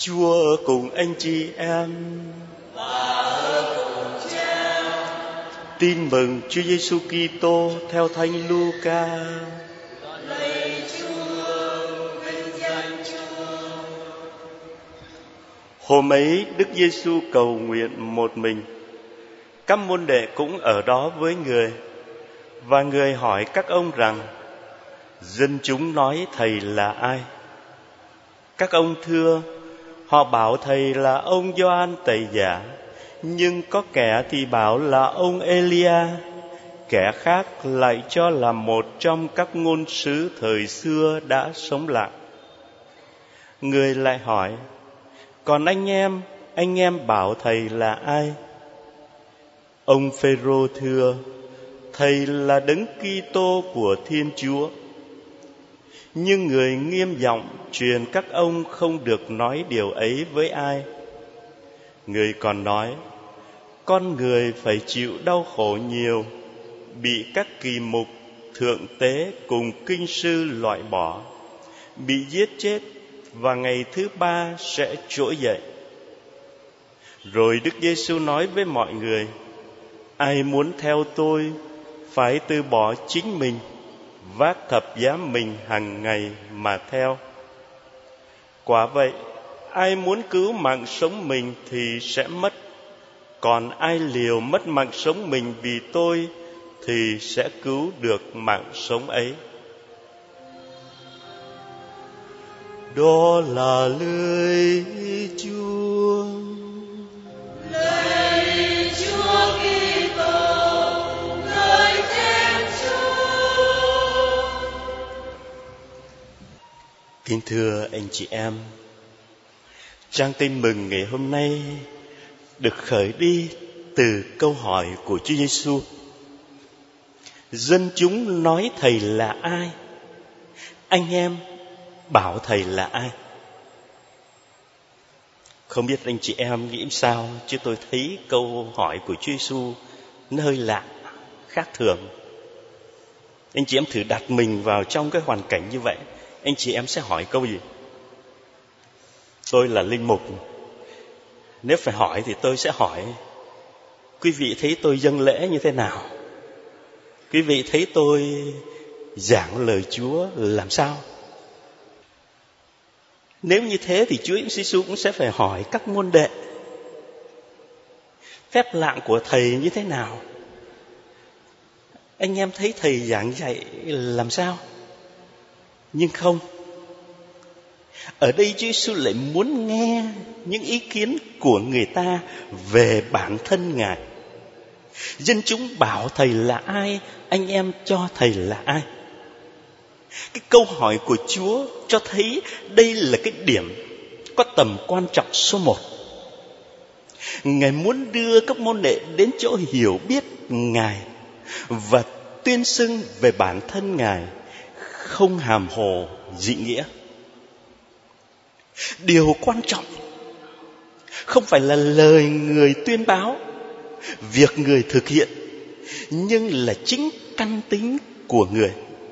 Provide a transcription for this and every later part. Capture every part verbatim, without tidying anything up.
Chúa ở cùng anh chị em. Và ở cùng cha. Tin mừng Chúa Giêsu Kitô theo Thánh Luca. Lạy Chúa, vinh danh Chúa. Hôm ấy Đức Giêsu cầu nguyện một mình. Các môn đệ cũng ở đó với người. Và người hỏi các ông rằng: dân chúng nói thầy là ai? Các ông thưa: họ bảo thầy là ông Gioan Tẩy Giả, nhưng có kẻ thì bảo là ông Elia, kẻ khác lại cho là một trong các ngôn sứ thời xưa đã sống lại. Người lại hỏi: còn anh em, anh em bảo thầy là ai? Ông Phêrô thưa: thầy là Đấng Kitô của Thiên Chúa. Nhưng người nghiêm giọng truyền các ông không được nói điều ấy với ai. Người còn nói: con người phải chịu đau khổ nhiều, bị các kỳ mục, thượng tế cùng kinh sư loại bỏ, bị giết chết, và ngày thứ ba sẽ trỗi dậy. Rồi Đức Giêsu nói với mọi người: ai muốn theo tôi phải từ bỏ chính mình, vác thập giá mình hàng ngày mà theo. Quả vậy, ai muốn cứu mạng sống mình thì sẽ mất, còn ai liều mất mạng sống mình vì tôi thì sẽ cứu được mạng sống ấy. Đó là lời Chúa. Lạy Chúa Kitô, lời Thiên Chúa. Kính thưa anh chị em, trang tin mừng ngày hôm nay được khởi đi từ câu hỏi của Chúa Giêsu: dân chúng nói thầy là ai? Anh em bảo thầy là ai? Không biết anh chị em nghĩ sao, chứ tôi thấy câu hỏi của Chúa Giêsu nó hơi lạ, khác thường. Anh chị em thử đặt mình vào trong cái hoàn cảnh như vậy, anh chị em sẽ hỏi câu gì? Tôi là linh mục, nếu phải hỏi thì tôi sẽ hỏi: quý vị thấy tôi dâng lễ như thế nào? Quý vị thấy tôi giảng lời Chúa làm sao? Nếu như thế thì Chúa Giêsu cũng sẽ phải hỏi các môn đệ: phép lạ của thầy như thế nào? Anh em thấy thầy giảng dạy làm sao? Nhưng không, ở đây Chúa Giêsu lại muốn nghe những ý kiến của người ta về bản thân Ngài. Dân chúng bảo thầy là ai? Anh em cho thầy là ai? Cái câu hỏi của Chúa cho thấy đây là cái điểm có tầm quan trọng số một. Ngài muốn đưa các môn đệ đến chỗ hiểu biết Ngài và tuyên xưng về bản thân Ngài, không hàm hồ dị nghĩa. Điều quan trọng không phải là lời người tuyên báo, việc người thực hiện, nhưng là chính căn tính của người.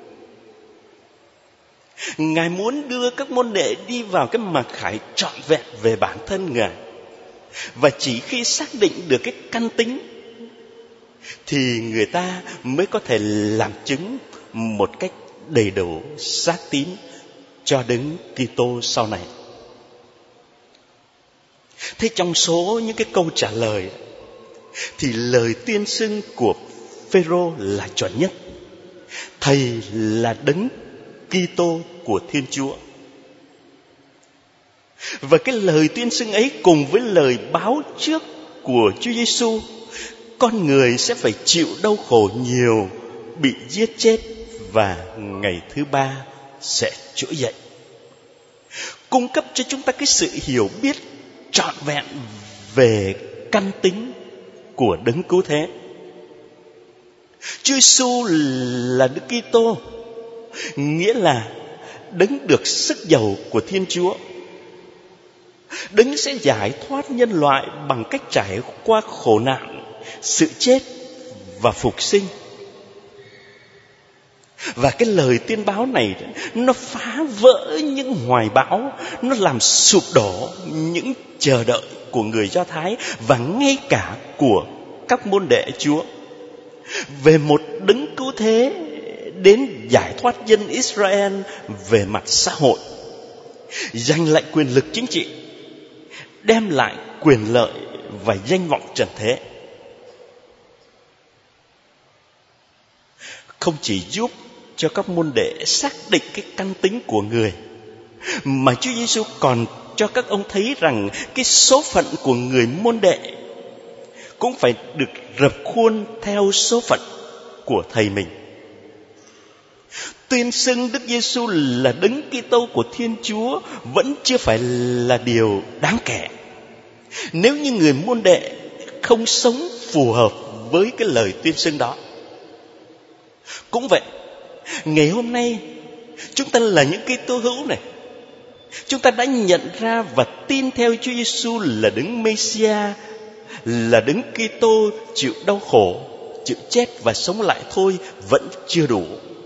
Ngài muốn đưa các môn đệ đi vào cái mặc khải trọn vẹn về bản thân Ngài. Và chỉ khi xác định được cái căn tính thì người ta mới có thể làm chứng một cách đầy đủ xác tín cho Đấng Kitô sau này. Thế trong số những cái câu trả lời thì lời tuyên xưng của Phêrô là chuẩn nhất: thầy là Đấng Kitô của Thiên Chúa. Và cái lời tuyên xưng ấy cùng với lời báo trước của Chúa Giêsu, con người sẽ phải chịu đau khổ nhiều, bị giết chết và ngày thứ ba sẽ trỗi dậy, cung cấp cho chúng ta cái sự hiểu biết trọn vẹn về căn tính của Đấng Cứu Thế. Chúa Giêsu là Đức Kitô, nghĩa là Đấng được sức giàu của Thiên Chúa. Đấng sẽ giải thoát nhân loại bằng cách trải qua khổ nạn, sự chết và phục sinh. Và cái lời tiên báo này nó phá vỡ những hoài bão, nó làm sụp đổ những chờ đợi của người Do Thái và ngay cả của các môn đệ Chúa về một đấng cứu thế đến giải thoát dân Israel về mặt xã hội, giành lại quyền lực chính trị, đem lại quyền lợi và danh vọng trần thế. Không chỉ giúp cho các môn đệ xác định cái căn tính của người, mà Chúa Giêsu còn cho các ông thấy rằng cái số phận của người môn đệ cũng phải được rập khuôn theo số phận của thầy mình. Tuyên xưng Đức Giêsu là đấng Kitô của Thiên Chúa vẫn chưa phải là điều đáng kể nếu như người môn đệ không sống phù hợp với cái lời tuyên xưng đó. Cũng vậy, ngày hôm nay chúng ta là những Kitô hữu này, chúng ta đã nhận ra và tin theo Chúa Giêsu là đấng Mêsia, là đấng Kitô chịu đau khổ, chịu chết và sống lại thôi vẫn chưa đủ.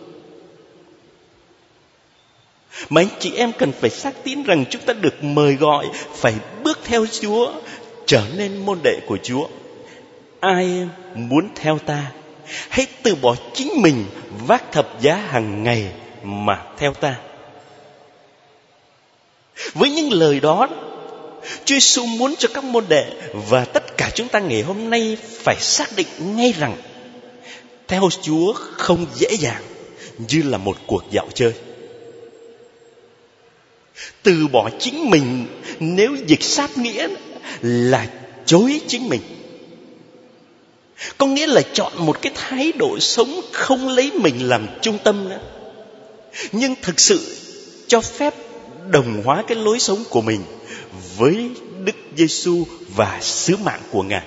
Mà anh chị em cần phải xác tín rằng chúng ta được mời gọi phải bước theo Chúa, trở nên môn đệ của Chúa. Ai muốn theo ta, hãy từ bỏ chính mình, vác thập giá hàng ngày mà theo ta. Với những lời đó, Chúa Giêsu muốn cho các môn đệ và tất cả chúng ta ngày hôm nay phải xác định ngay rằng theo Chúa không dễ dàng như là một cuộc dạo chơi. Từ bỏ chính mình nếu dịch sát nghĩa là chối chính mình, có nghĩa là chọn một cái thái độ sống không lấy mình làm trung tâm nữa, nhưng thực sự cho phép đồng hóa cái lối sống của mình với Đức Giêsu và sứ mạng của Ngài.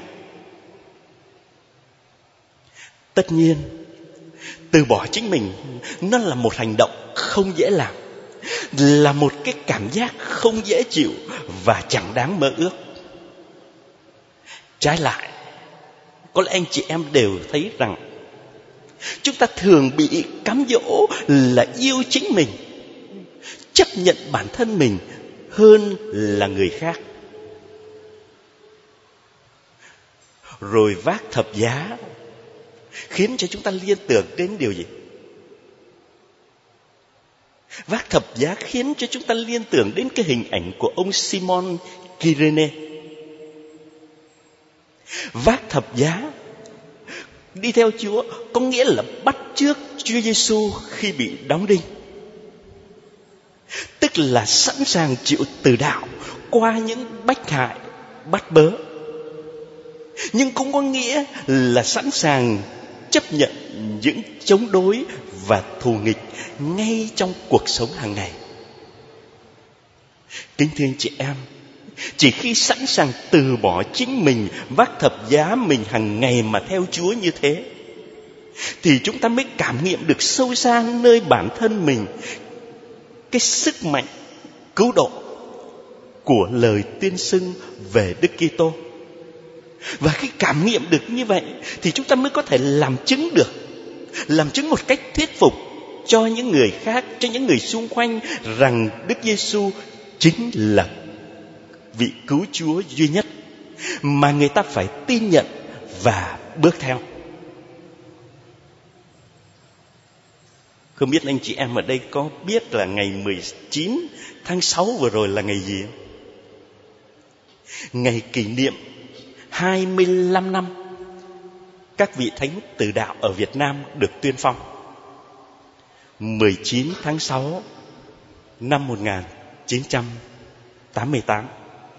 Tất nhiên, từ bỏ chính mình nó là một hành động không dễ làm, là một cái cảm giác không dễ chịu và chẳng đáng mơ ước. Trái lại, có lẽ anh chị em đều thấy rằng chúng ta thường bị cám dỗ là yêu chính mình, chấp nhận bản thân mình hơn là người khác, rồi vác thập giá khiến cho chúng ta liên tưởng đến điều gì? Vác thập giá khiến cho chúng ta liên tưởng đến cái hình ảnh của ông Simon Kyrene. Vác thập giá đi theo Chúa có nghĩa là bắt chước Chúa Giêsu khi bị đóng đinh, tức là sẵn sàng chịu từ đạo qua những bách hại, bắt bớ, nhưng cũng có nghĩa là sẵn sàng chấp nhận những chống đối và thù nghịch ngay trong cuộc sống hàng ngày. Kính thưa anh chị em, chỉ khi sẵn sàng từ bỏ chính mình, vác thập giá mình hàng ngày mà theo Chúa như thế, thì chúng ta mới cảm nghiệm được sâu xa nơi bản thân mình cái sức mạnh cứu độ của lời tuyên xưng về Đức Kitô. Và khi cảm nghiệm được như vậy thì chúng ta mới có thể làm chứng được, làm chứng một cách thuyết phục cho những người khác, cho những người xung quanh rằng Đức Giêsu chính là vị cứu Chúa duy nhất mà người ta phải tin nhận và bước theo. Không biết anh chị em ở đây có biết là ngày mười chín tháng sáu vừa rồi là ngày gì? Ngày kỷ niệm hai mươi lăm năm các vị thánh tử đạo ở Việt Nam được tuyên phong. mười chín tháng sáu năm một nghìn chín trăm tám mươi tám.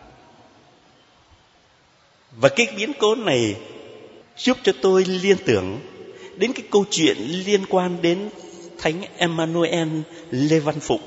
Và cái biến cố này giúp cho tôi liên tưởng đến cái câu chuyện liên quan đến Thánh Emmanuel Lê Văn Phụng.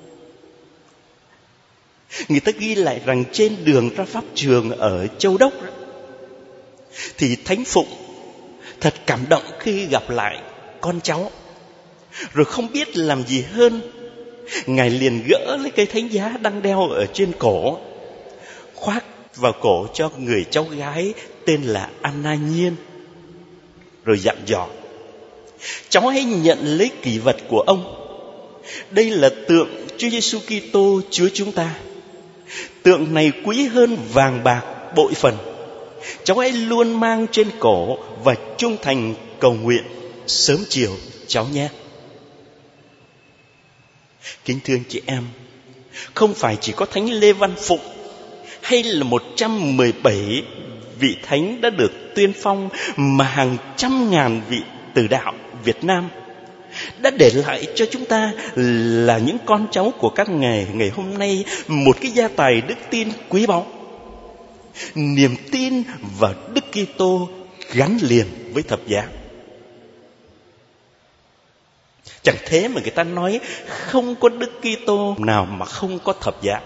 Người ta ghi lại rằng trên đường ra pháp trường ở Châu Đốc đó, thì Thánh Phụng thật cảm động khi gặp lại con cháu. Rồi không biết làm gì hơn, Ngài liền gỡ lấy cây thánh giá đang đeo ở trên cổ, khoác vào cổ cho người cháu gái tên là Anna Nhiên, rồi dặn dò: Cháu hãy nhận lấy kỷ vật của ông. Đây là tượng Chúa Giêsu Kitô Chúa chúng ta. Tượng này quý hơn vàng bạc bội phần. Cháu hãy luôn mang trên cổ và trung thành cầu nguyện sớm chiều cháu nhé. Kính thưa anh chị em, không phải chỉ có Thánh Lê Văn Phụng hay là một trăm mười bảy vị thánh đã được tuyên phong, mà hàng trăm ngàn vị tử đạo Việt Nam đã để lại cho chúng ta là những con cháu của các ngài ngày hôm nay một cái gia tài đức tin quý báu. Niềm tin vào Đức Kitô gắn liền với thập giá. Chẳng thế mà người ta nói không có Đức Kitô nào mà không có thập giá.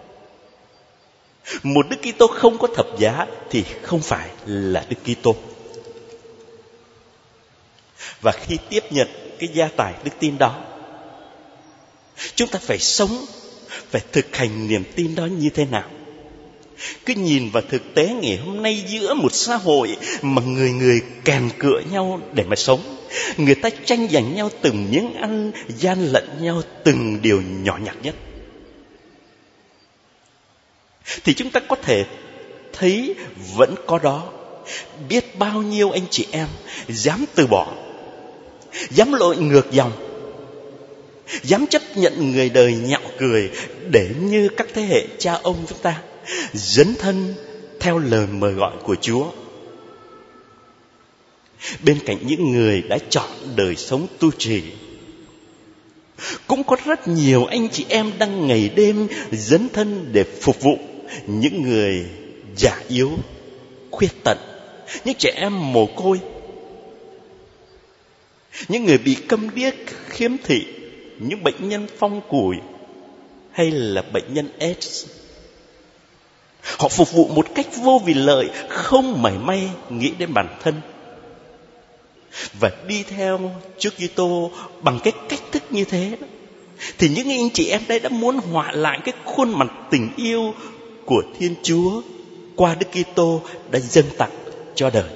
Một Đức Kitô không có thập giá thì không phải là Đức Kitô. Và khi tiếp nhận cái gia tài đức tin đó, chúng ta phải sống, phải thực hành niềm tin đó như thế nào. Cứ nhìn vào thực tế ngày hôm nay giữa một xã hội mà người người kèn cựa nhau để mà sống, người ta tranh giành nhau từng miếng ăn, gian lận nhau từng điều nhỏ nhặt nhất, thì chúng ta có thể thấy vẫn có đó biết bao nhiêu anh chị em dám từ bỏ, dám lội ngược dòng, dám chấp nhận người đời nhạo cười để như các thế hệ cha ông chúng ta dấn thân theo lời mời gọi của Chúa. Bên cạnh những người đã chọn đời sống tu trì, cũng có rất nhiều anh chị em đang ngày đêm dấn thân để phục vụ những người già yếu, khuyết tật, những trẻ em mồ côi, những người bị câm điếc, khiếm thị, những bệnh nhân phong củi hay là bệnh nhân AIDS. Họ phục vụ một cách vô vì lợi, không mảy may nghĩ đến bản thân, và đi theo Chúa Kitô bằng cái cách thức như thế đó, thì những anh chị em đây đã muốn họa lại cái khuôn mặt tình yêu của Thiên Chúa qua Đức Kitô đã dâng tặng cho đời.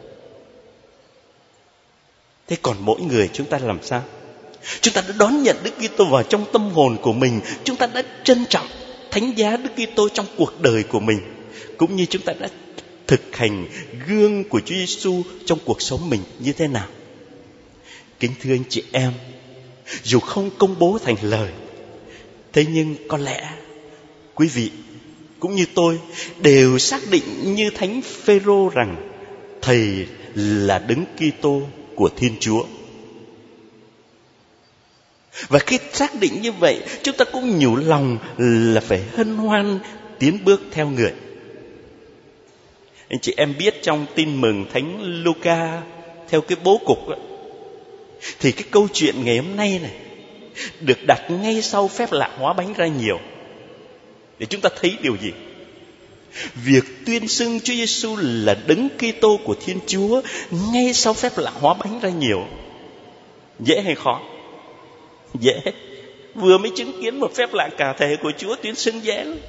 Thế còn mỗi người chúng ta làm sao? Chúng ta đã đón nhận Đức Kitô vào trong tâm hồn của mình, chúng ta đã trân trọng thánh giá Đức Kitô trong cuộc đời của mình, cũng như chúng ta đã thực hành gương của Chúa Giêsu trong cuộc sống mình như thế nào. Kính thưa anh chị em, dù không công bố thành lời, thế nhưng có lẽ quý vị cũng như tôi đều xác định như Thánh Phêrô rằng Thầy là Đấng Kitô của Thiên Chúa. Và khi xác định như vậy, chúng ta cũng nhủ lòng là phải hân hoan tiến bước theo người. Anh chị em biết trong Tin mừng Thánh Luca theo cái bố cục đó, thì cái câu chuyện ngày hôm nay này được đặt ngay sau phép lạ hóa bánh ra nhiều. Để chúng ta thấy điều gì? Việc tuyên xưng Chúa Giêsu là Đấng Kitô của Thiên Chúa ngay sau phép lạ hóa bánh ra nhiều, dễ hay khó? Dễ. Vừa mới chứng kiến một phép lạ cả thể của Chúa, tuyên xưng dễ lắm.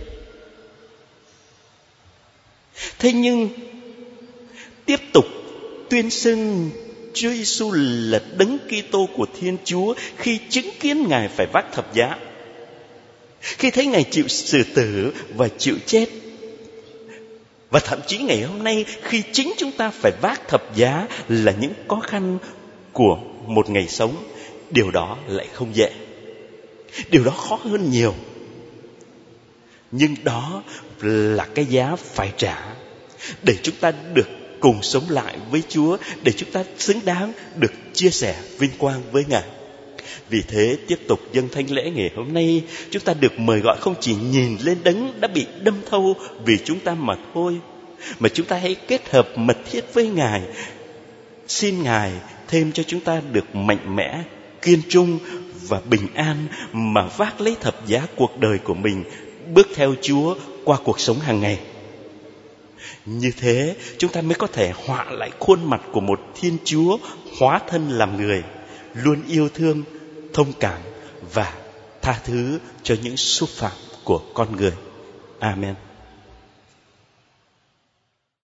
Thế nhưng tiếp tục tuyên xưng Chúa Giêsu là Đấng Kitô của Thiên Chúa khi chứng kiến Ngài phải vác thập giá, khi thấy Ngài chịu xử tử và chịu chết, và thậm chí ngày hôm nay khi chính chúng ta phải vác thập giá là những khó khăn của một ngày sống, điều đó lại không dễ. Điều đó khó hơn nhiều. Nhưng đó là cái giá phải trả để chúng ta được cùng sống lại với Chúa, để chúng ta xứng đáng được chia sẻ vinh quang với Ngài. Vì thế tiếp tục dâng thánh lễ ngày hôm nay, chúng ta được mời gọi không chỉ nhìn lên Đấng đã bị đâm thâu vì chúng ta mà thôi, mà chúng ta hãy kết hợp mật thiết với Ngài. Xin Ngài thêm cho chúng ta được mạnh mẽ, kiên trung và bình an mà vác lấy thập giá cuộc đời của mình, bước theo Chúa qua cuộc sống hàng ngày. Như thế chúng ta mới có thể họa lại khuôn mặt của một Thiên Chúa hóa thân làm người, luôn yêu thương, thông cảm và tha thứ cho những xúc phạm của con người. Amen.